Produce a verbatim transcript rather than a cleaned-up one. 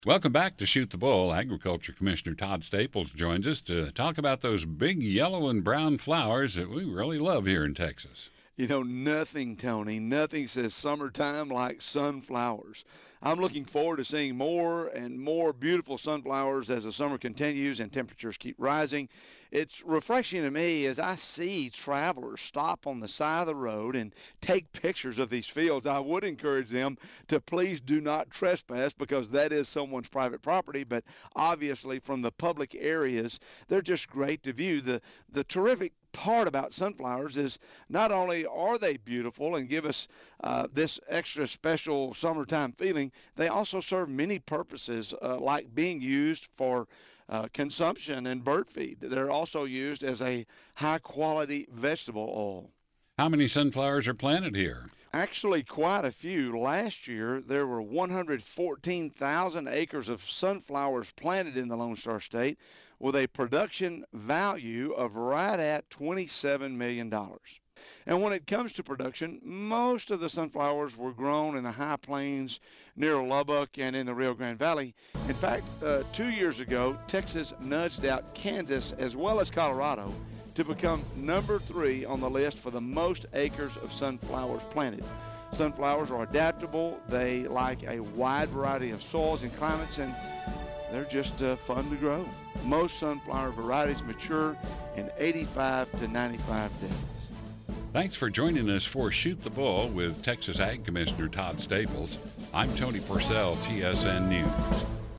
Welcome back to Shoot the Bull. Agriculture Commissioner Todd Staples joins us to talk about those big yellow and brown flowers that we really love here in Texas. You know, nothing, Tony, nothing says summertime like sunflowers. I'm looking forward to seeing more and more beautiful sunflowers as the summer continues and temperatures keep rising. It's refreshing to me as I see travelers stop on the side of the road and take pictures of these fields. I would encourage them to please do not trespass because that is someone's private property, but obviously from the public areas, they're just great to view. The, the terrific part about sunflowers is not only are they beautiful and give us uh, this extra special summertime feeling, they also serve many purposes, uh, like being used for uh, consumption and bird feed. They're also used as a high quality vegetable oil. How many sunflowers are planted here? Actually, quite a few. Last year, there were one hundred fourteen thousand acres of sunflowers planted in the Lone Star State with a production value of right at twenty-seven million dollars. And when it comes to production, most of the sunflowers were grown in the high plains near Lubbock and in the Rio Grande Valley. In fact, uh, two years ago, Texas nudged out Kansas as well as Colorado to become number three on the list for the most acres of sunflowers planted. Sunflowers are adaptable. They like a wide variety of soils and climates, and they're just uh, fun to grow. Most sunflower varieties mature in eighty-five to ninety-five days. Thanks for joining us for Shoot the Bull with Texas Ag Commissioner Todd Staples. I'm Tony Purcell, T S N News.